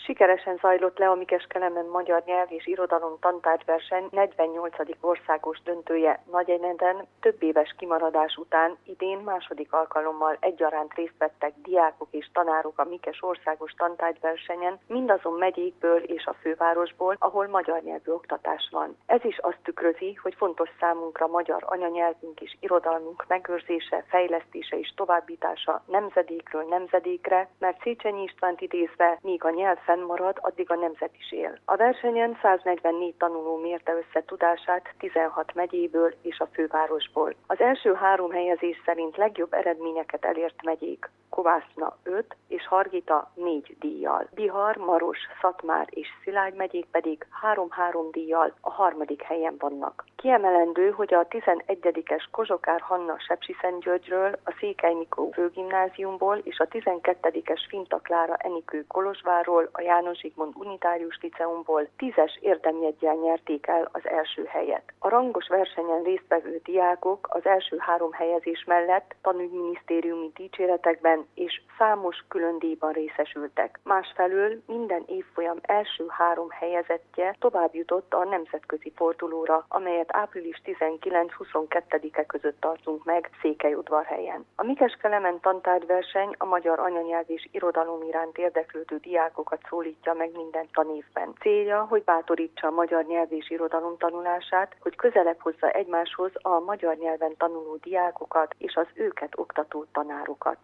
Sikeresen zajlott le a Mikeskelemen magyar nyelv és irodalom tantárgyverseny 48. országos döntője Nagyeneden több éves kimaradás után idén második alkalommal egyaránt részt vettek diákok és tanárok a Mikes országos tantárgyversenyen, mindazon megyékből és a fővárosból, ahol magyar nyelvű oktatás van. Ez is azt tükrözi, hogy fontos számunkra magyar anyanyelvünk és irodalmunk megőrzése, fejlesztése és továbbítása nemzedékről nemzedékre, mert Széchenyi Istvánt idézve, míg a nyelv fennmarad, addig a nemzet is él. A versenyen 144 tanuló mérte össze tudását 16 megyéből és a fővárosból. Az első 3 helyezés szerint legjobb eredményeket elért megyék: Kovászna 5 és Hargita 4 díjjal. Bihar, Maros, Szatmár és Szilágy megyék pedig 3-3 díjjal a 3. helyen vannak. Kiemelendő, hogy a 11-es Kozsokár Hanna Sepsiszentgyörgyről, a Székely Miklós Főgimnáziumból és a 12-es Finta Klára Enikő Kolozsvárról, a János Zsigmond Unitárius Liceumból 10-es érdemjeggyel nyerték el az első helyet. A rangos versenyen résztvevő diákok az első 3 helyezés mellett tanügyminisztériumi dicséretekben és számos külön díjban részesültek. Másfelől minden évfolyam első 3 helyezettje tovább jutott a nemzetközi fordulóra, amelyet április 19-22-e között tartunk meg Székelyudvarhelyen. A Mikeskelemen tantárgyverseny a magyar anyanyelv és irodalom iránt érdeklődő diákokat szólítja meg minden tanévben. Célja, hogy bátorítsa a magyar nyelv és irodalom tanulását, hogy közelebb hozza egymáshoz a magyar nyelven tanuló diákokat és az őket oktató tanárokat.